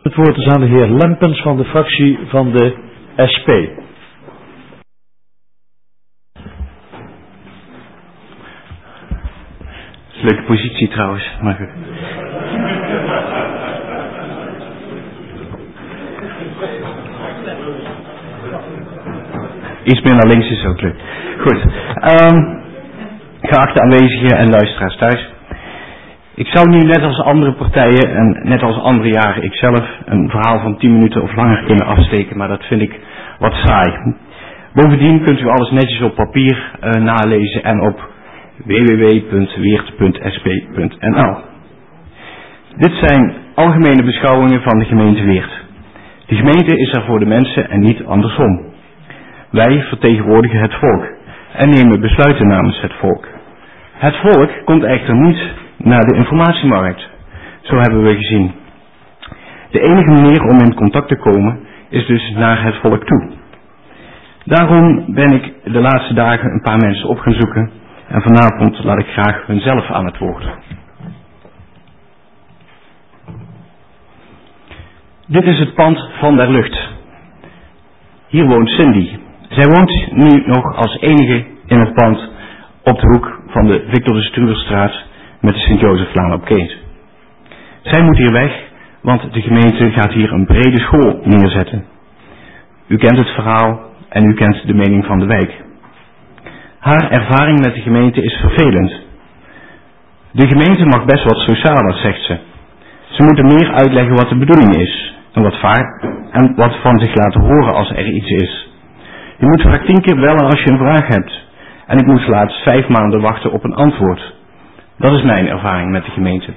Het woord is aan de heer Lempens van de fractie van de SP. Leuke positie trouwens. Maar... Iets meer naar links is ook leuk. Goed. Geachte aanwezigen en luisteraars thuis. Ik zou nu net als andere partijen en net als andere jaren ikzelf een verhaal van 10 minuten of langer kunnen afsteken, maar dat vind ik wat saai. Bovendien kunt u alles netjes op papier nalezen en op www.weert.sp.nl. Dit zijn algemene beschouwingen van de gemeente Weert. De gemeente is er voor de mensen en niet andersom. Wij vertegenwoordigen het volk en nemen besluiten namens het volk. Het volk komt echter niet naar de informatiemarkt. Zo hebben we gezien. De enige manier om in contact te komen is dus naar het volk toe. Daarom ben ik de laatste dagen een paar mensen op gaan zoeken en vanavond laat ik graag hunzelf aan het woord. Dit is het pand van der Lucht. Hier woont Cindy. Zij woont nu nog als enige in het pand op de hoek van de Victor de Struwerstraat met de Sint-Jozeflaan op Kees. Zij moet hier weg, want de gemeente gaat hier een brede school neerzetten. U kent het verhaal en u kent de mening van de wijk. Haar ervaring met de gemeente is vervelend. De gemeente mag best wat socialer, zegt ze. Ze moeten meer uitleggen wat de bedoeling is en wat van zich laten horen als er iets is. Je moet vaak 10 keer bellen als je een vraag hebt. En ik moest laatst 5 maanden wachten op een antwoord. Dat is mijn ervaring met de gemeente.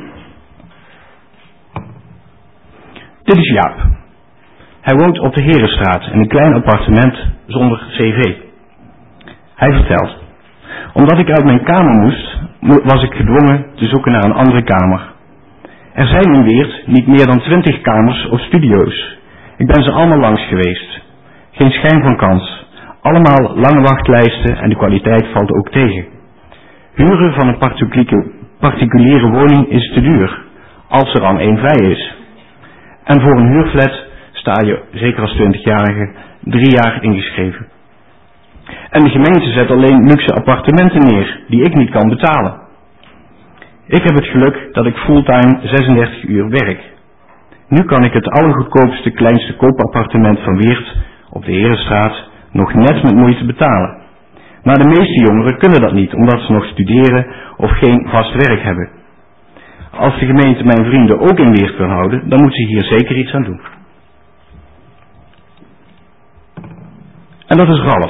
Dit is Jaap. Hij woont op de Herenstraat in een klein appartement zonder cv. Hij vertelt: omdat ik uit mijn kamer moest, was ik gedwongen te zoeken naar een andere kamer. Er zijn in Weert niet meer dan 20 kamers of studio's. Ik ben ze allemaal langs geweest. Geen schijn van kans. Allemaal lange wachtlijsten en de kwaliteit valt ook tegen. Huren van een particuliere woning is te duur, als er al één vrij is. En voor een huurflat sta je, zeker als 20-jarige, 3 jaar ingeschreven. En de gemeente zet alleen luxe appartementen neer, die ik niet kan betalen. Ik heb het geluk dat ik fulltime 36 uur werk. Nu kan ik het allergoedkoopste, kleinste koopappartement van Weert op de Herenstraat nog net met moeite betalen. Maar de meeste jongeren kunnen dat niet, omdat ze nog studeren of geen vast werk hebben. Als de gemeente mijn vrienden ook in Weert wil houden, dan moet ze hier zeker iets aan doen. En dat is Ralf.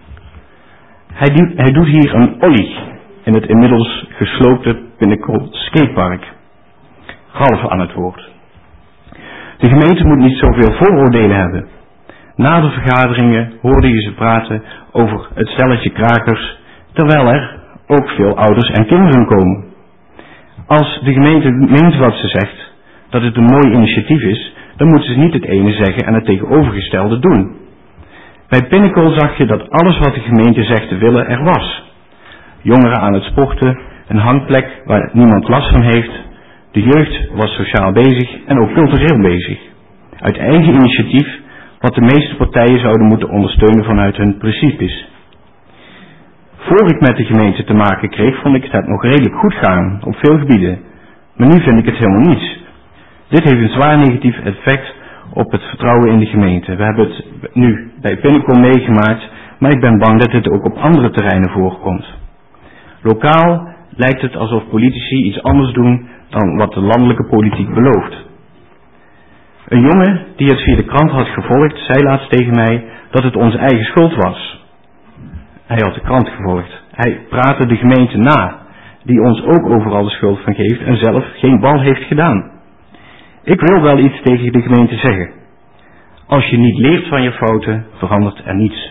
Hij doet hier een ollie in het inmiddels gesloopte Pinnacle Skatepark. Ralf aan het woord. De gemeente moet niet zoveel vooroordelen hebben. Na de vergaderingen hoorde je ze praten over het stelletje krakers, terwijl er ook veel ouders en kinderen komen. Als de gemeente meent wat ze zegt, dat het een mooi initiatief is, dan moeten ze niet het ene zeggen en het tegenovergestelde doen. Bij Pinnacle zag je dat alles wat de gemeente zegt te willen er was. Jongeren aan het sporten, een hangplek waar niemand last van heeft, de jeugd was sociaal bezig en ook cultureel bezig. Uit eigen initiatief, wat de meeste partijen zouden moeten ondersteunen vanuit hun principes. Voor ik met de gemeente te maken kreeg, vond ik het nog redelijk goed gaan, op veel gebieden. Maar nu vind ik het helemaal niets. Dit heeft een zwaar negatief effect op het vertrouwen in de gemeente. We hebben het nu bij Pinnacle meegemaakt, maar ik ben bang dat dit ook op andere terreinen voorkomt. Lokaal lijkt het alsof politici iets anders doen dan wat de landelijke politiek belooft. Een jongen die het via de krant had gevolgd, zei laatst tegen mij dat het onze eigen schuld was. Hij had de krant gevolgd. Hij praatte de gemeente na, die ons ook overal de schuld van geeft en zelf geen bal heeft gedaan. Ik wil wel iets tegen de gemeente zeggen. Als je niet leert van je fouten, verandert er niets.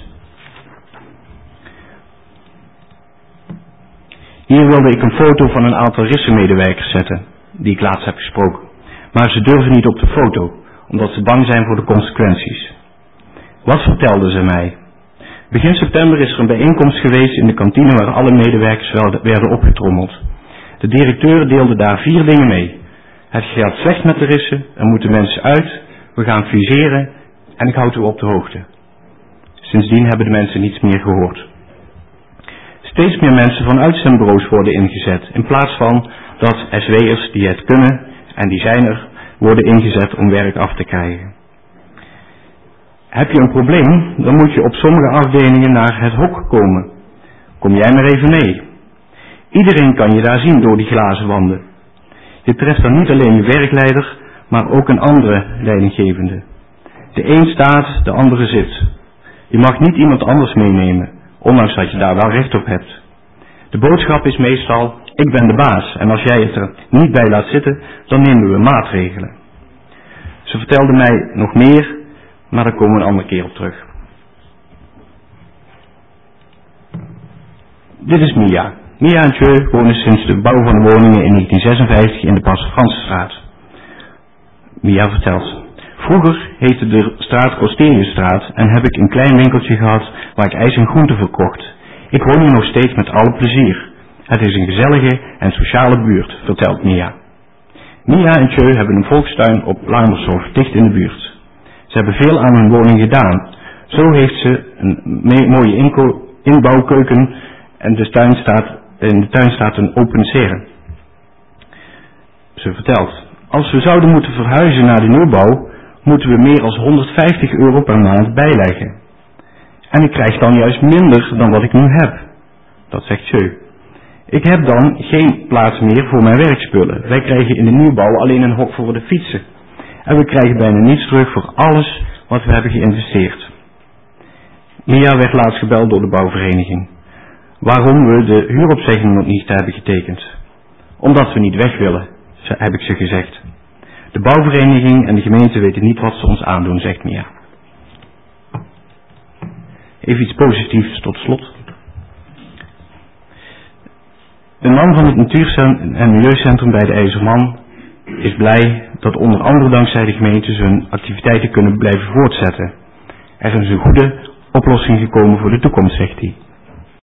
Hier wilde ik een foto van een aantal Risse-medewerkers zetten, die ik laatst heb gesproken. Maar ze durven niet op de foto, omdat ze bang zijn voor de consequenties. Wat vertelden ze mij? Begin september is er een bijeenkomst geweest in de kantine waar alle medewerkers werden opgetrommeld. De directeur deelde daar 4 dingen mee. Het gaat slecht met de rissen, er moeten mensen uit, we gaan fuseren en ik houd u op de hoogte. Sindsdien hebben de mensen niets meer gehoord. Steeds meer mensen van uitzendbureaus worden ingezet, in plaats van dat SW'ers die het kunnen, en die zijn er, worden ingezet om werk af te krijgen. Heb je een probleem, dan moet je op sommige afdelingen naar het hok komen. Kom jij maar even mee. Iedereen kan je daar zien door die glazen wanden. Je treft dan niet alleen je werkleider, maar ook een andere leidinggevende. De een staat, de andere zit. Je mag niet iemand anders meenemen, ondanks dat je daar wel recht op hebt. De boodschap is meestal, ik ben de baas en als jij het er niet bij laat zitten, dan nemen we maatregelen. Ze vertelde mij nog meer, maar daar komen we een andere keer op terug. Dit is Mia. Mia en Tjeu wonen sinds de bouw van de woningen in 1956 in de Pas Fransenstraat. Mia vertelt. Vroeger heette de straat Kosteliusstraat en heb ik een klein winkeltje gehad waar ik ijs en groenten verkocht. Ik woon hier nog steeds met alle plezier. Het is een gezellige en sociale buurt, vertelt Mia. Mia en Tjeu hebben een volkstuin op Lamershof, dicht in de buurt. Ze hebben veel aan hun woning gedaan. Zo heeft ze een mooie inbouwkeuken en in de tuin staat een open serre. Ze vertelt, als we zouden moeten verhuizen naar de nieuwbouw, moeten we meer dan €150 per maand bijleggen. En ik krijg dan juist minder dan wat ik nu heb. Dat zegt Tjeu. Ik heb dan geen plaats meer voor mijn werkspullen. Wij krijgen in de nieuwbouw alleen een hok voor de fietsen. En we krijgen bijna niets terug voor alles wat we hebben geïnvesteerd. Mia werd laatst gebeld door de bouwvereniging. Waarom we de huuropzegging nog niet hebben getekend. Omdat we niet weg willen, heb ik ze gezegd. De bouwvereniging en de gemeente weten niet wat ze ons aandoen, zegt Mia. Even iets positiefs tot slot. Een man van het Natuur- en Milieucentrum bij de IJzerman is blij dat onder andere dankzij de gemeente ze hun activiteiten kunnen blijven voortzetten. Er is een goede oplossing gekomen voor de toekomst, zegt hij.